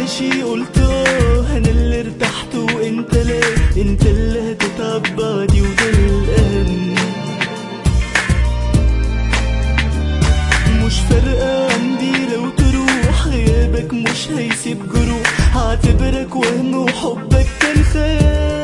ماشي قلت انا اللي ارتحت وانت لا، انت اللي هتتعب بعدي وده الاهم. مش فارقة عندي لو تروح، غيابك مش هيسيب جروح، هعتبرك وهم وحبك كان خيال.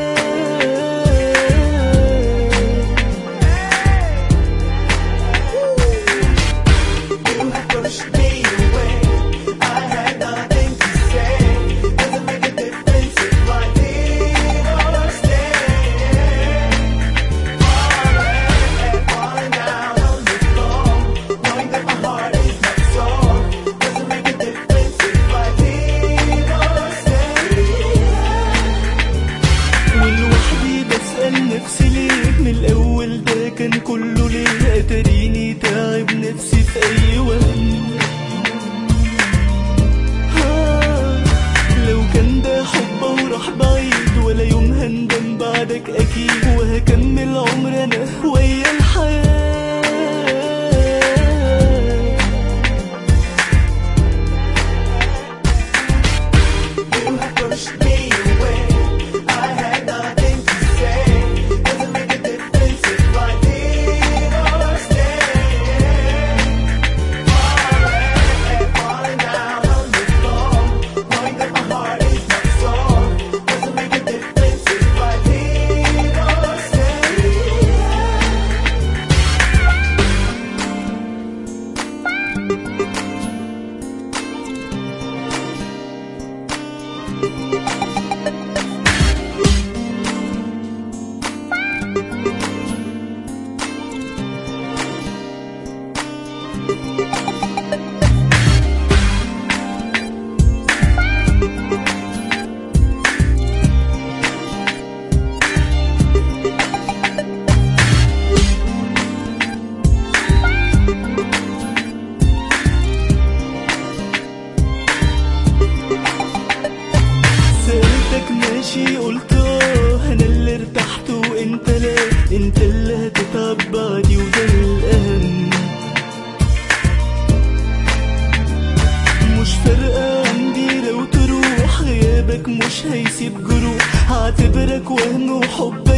نفسي ليه من الأول ده كان كله ليه، أتريني تعب نفسي في أي وهم. لو كان ده حب وراح بعيد ولا يوم هندم بعدك أكيد، وهكمل عمر أنا ويا الحياة. ماشي قلت انا اللي ارتحت وانت لا، انت اللي هتتعب بعدي وده الاهم. مش فارقة عندي لو تروح، غيابك مش هيسيب جروح، هعتبرك وهم وحب